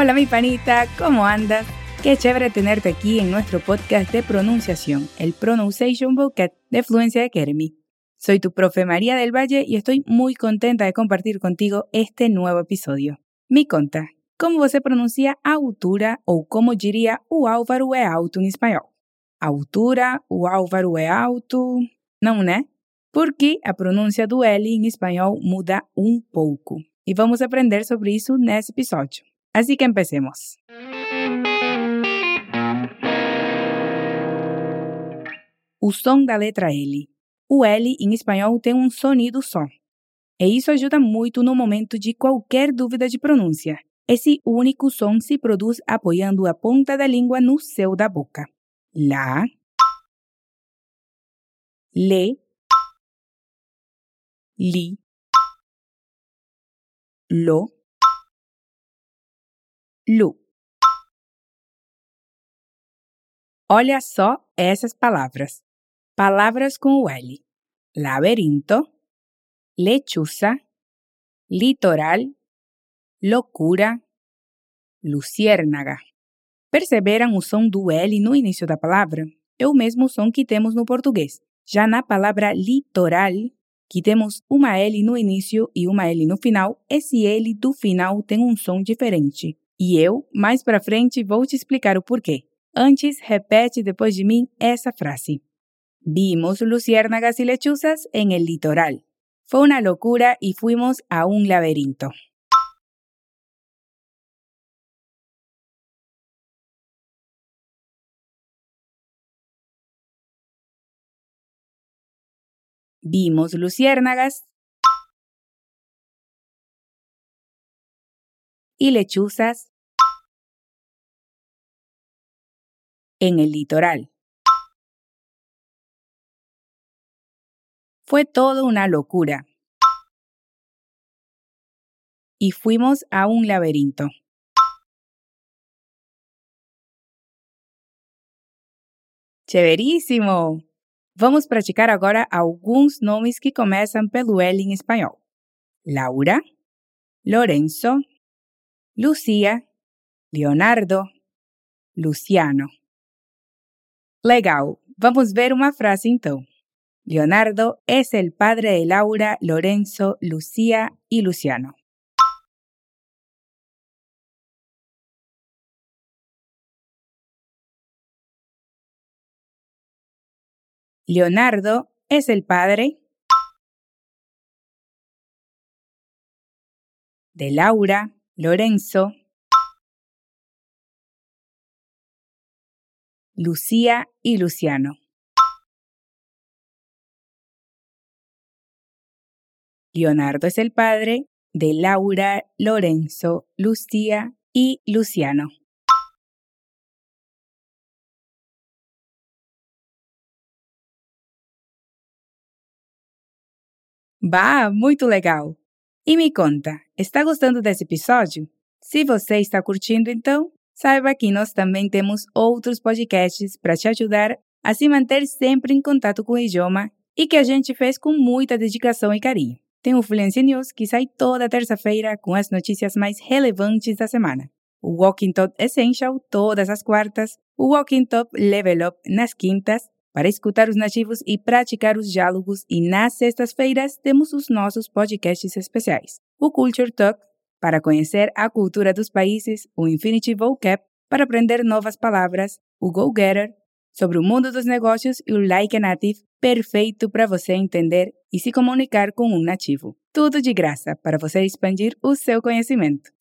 Hola mi panita, ¿cómo andas? Qué chévere tenerte aquí en nuestro podcast de pronunciación, el Pronunciation Vocab de Fluency Academy. Soy tu profe María del Valle y estoy muy contenta de compartir contigo este nuevo episodio. Me conta, como você pronuncia a altura ou como diria o Álvaro é alto em espanhol? A altura, o Álvaro é alto... Não, né? Porque a pronúncia do L em espanhol muda um pouco. E vamos aprender sobre isso nesse episódio. Así que empecemos. O som da letra L. O L em espanhol tem um sonido só. E isso ajuda muito no momento de qualquer dúvida de pronúncia. Esse único som se produz apoiando a ponta da língua no céu da boca. La, le, li, lo, lu. Olha só essas palavras. Palavras com o L. Laberinto, lechuza, litoral, loucura, luciérnaga. Perceberam o som do L no início da palavra? É o mesmo som que temos no português. Já na palavra litoral, que temos uma L no início e uma L no final, esse L do final tem um som diferente. E eu, mais pra frente, vou te explicar o porquê. Antes, repete depois de mim essa frase. Vimos luciérnagas y lechuzas en el litoral. Fue una locura y fuimos a un laberinto. Vimos luciérnagas y lechuzas en el litoral. Fue todo una locura. Y fuimos a un laberinto. Chéveríssimo! Vamos praticar agora alguns nomes que começam pelo L em espanhol. Laura, Lorenzo, Lucía, Leonardo, Luciano. Legal! Vamos ver uma frase então. Leonardo es el padre de Laura, Lorenzo, Lucía y Luciano. Leonardo es el padre de Laura, Lorenzo, Lucía y Luciano. Leonardo es el padre de Laura, Lorenzo, Lucía y Luciano. Bah, muito legal! E me conta, está gostando desse episódio? Se você está curtindo, então, saiba que nós também temos outros podcasts para te ajudar a se manter sempre em contato com o idioma e que a gente fez com muita dedicação e carinho. Tem o Fluency News, que sai toda terça-feira com as notícias mais relevantes da semana. O Walking Top Essential, todas as quartas. O Walking Top Level Up, nas quintas. Para escutar os nativos e praticar os diálogos. E nas sextas-feiras, temos os nossos podcasts especiais. O Culture Talk, para conhecer a cultura dos países. O Infinity Vocab, para aprender novas palavras. O Go Getter, sobre o mundo dos negócios. E o Like a Native, perfeito para você entender e se comunicar com um nativo. Tudo de graça para você expandir o seu conhecimento.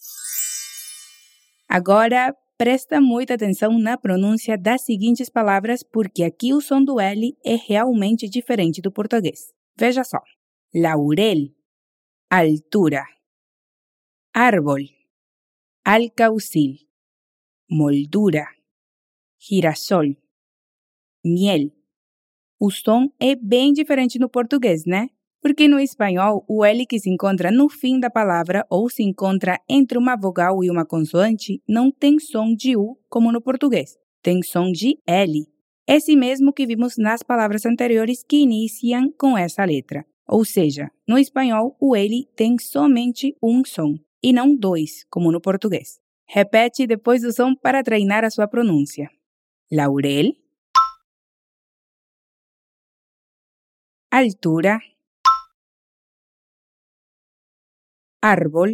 Agora, presta muita atenção na pronúncia das seguintes palavras, porque aqui o som do L é realmente diferente do português. Veja só. Laurel, altura. Árbol, alcaucil. Moldura, girassol. Miel. O som é bem diferente no português, né? Porque no espanhol, o L que se encontra no fim da palavra ou se encontra entre uma vogal e uma consoante não tem som de U como no português. Tem som de L. Esse mesmo que vimos nas palavras anteriores que iniciam com essa letra. Ou seja, no espanhol, o L tem somente um som e não dois, como no português. Repete depois do som para treinar a sua pronúncia. Laurel. Altura. Árbol.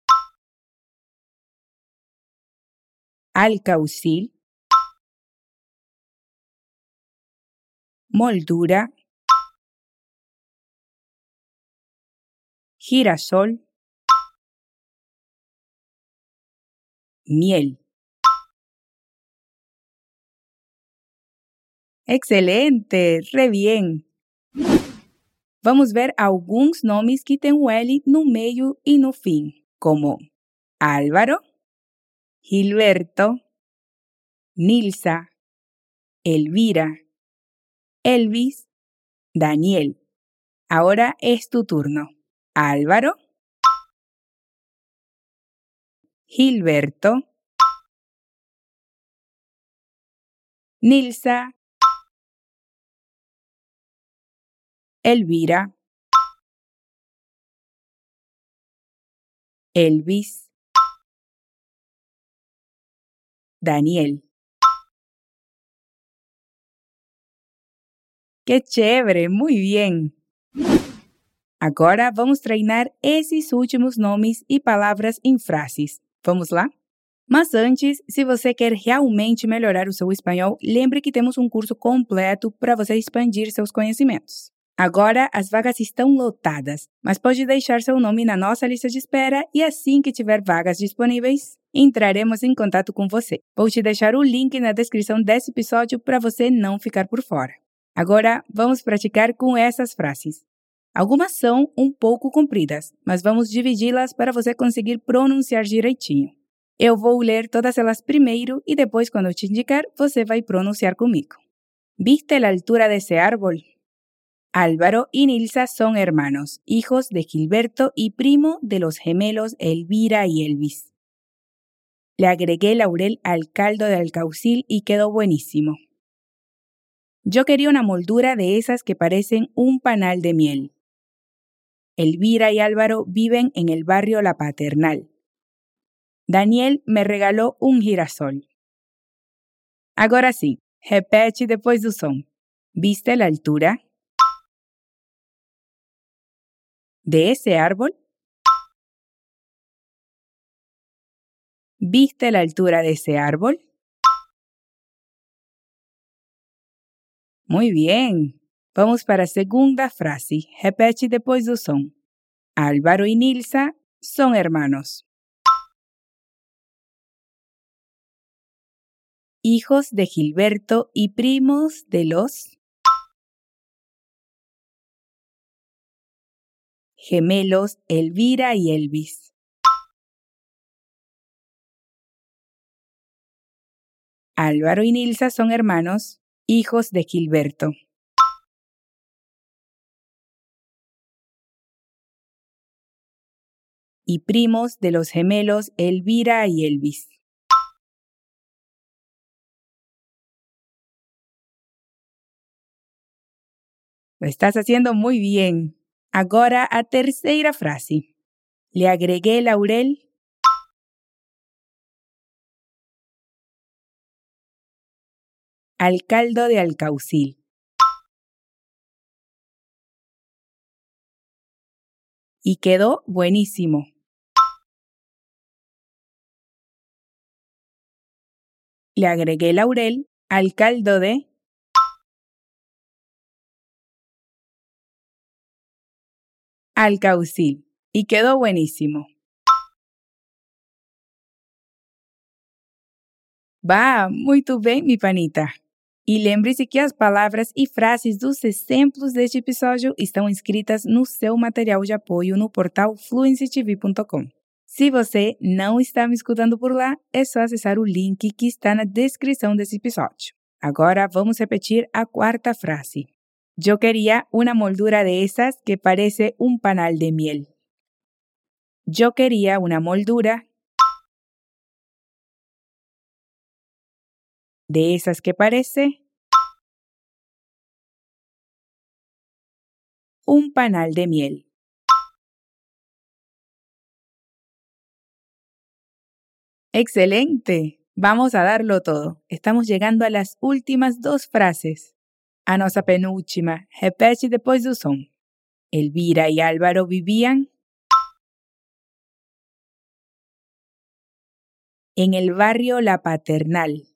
Alcaucil. Moldura. Girasol. Miel. Excelente! Re bien! Vamos ver alguns nomes que têm o L no meio e no fim, como Álvaro, Gilberto, Nilsa, Elvira, Elvis, Daniel. Ahora es tu turno. Álvaro, Gilberto, Nilsa, Elvira, Elvis, Daniel. ¡Qué chévere! Muy bien! Agora vamos treinar esses últimos nomes e palavras em frases. Vamos lá? Mas antes, se você quer realmente melhorar o seu espanhol, lembre que temos um curso completo para você expandir seus conhecimentos. Agora, as vagas estão lotadas, mas pode deixar seu nome na nossa lista de espera e assim que tiver vagas disponíveis, entraremos em contato com você. Vou te deixar o link na descrição desse episódio para você não ficar por fora. Agora, vamos praticar com essas frases. Algumas são um pouco compridas, mas vamos dividi-las para você conseguir pronunciar direitinho. Eu vou ler todas elas primeiro e depois, quando eu te indicar, você vai pronunciar comigo. ¿Viste la altura de ese árbol? Álvaro y Nilsa son hermanos, hijos de Gilberto y primo de los gemelos Elvira y Elvis. Le agregué laurel al caldo de alcaucil y quedó buenísimo. Yo quería una moldura de esas que parecen un panal de miel. Elvira y Álvaro viven en el barrio La Paternal. Daniel me regaló un girasol. Agora sim, repete depois do som. ¿Viste la altura de ese árbol? ¿Viste la altura de ese árbol? Muy bien. Vamos para a segunda frase. Repete depois do som. Álvaro y Nilsa son hermanos. Hijos de Gilberto y primos de los gemelos Elvira y Elvis. Álvaro y Nilsa son hermanos, hijos de Gilberto. Y primos de los gemelos Elvira y Elvis. Lo estás haciendo muy bien. Agora a terceira frase. Le agregué laurel al caldo de alcaucil. Y quedó buenísimo. Le agregué laurel al caldo de alcaucil. Y quedó buenísimo. Bah, muito bem, mi panita. E lembre-se que as palavras e frases dos exemplos deste episódio estão escritas no seu material de apoio no portal fluencytv.com. Se você não está me escutando por lá, é só acessar o link que está na descrição desse episódio. Agora vamos repetir a quarta frase. Yo quería una moldura de esas que parece un panal de miel. Yo quería una moldura de esas que parece un panal de miel. . ¡Excelente! Vamos a darlo todo. Estamos llegando a las últimas 2 frases. A nossa penúltima, repete depois do som. Elvira e Álvaro vivían en el barrio La Paternal.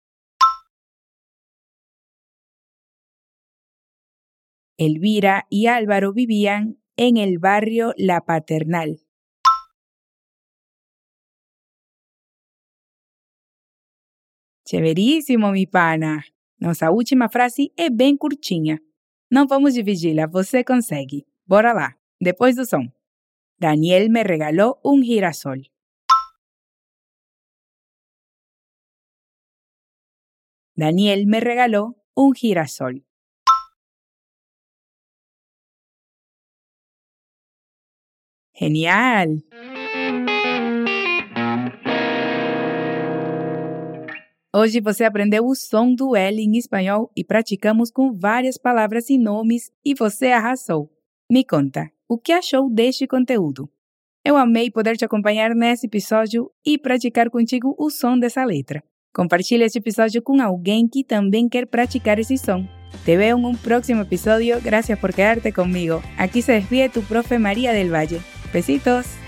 Elvira y Álvaro vivían en el barrio La Paternal. Chéveríssimo, mi pana! Nossa última frase é bem curtinha. Não vamos dividi-la, você consegue. Bora lá, depois do som. Daniel me regaló un girasol. Daniel me regaló un girasol. ¡Genial! Hoje você aprendeu o som do L em espanhol e praticamos com várias palavras e nomes e você arrasou. Me conta, o que achou deste conteúdo? Eu amei poder te acompanhar nesse episódio e praticar contigo o som dessa letra. Compartilhe este episódio com alguém que também quer praticar esse som. Te veo en un próximo episodio. Gracias por quedarte conmigo. Aquí se despide tu profe María del Valle. Besitos.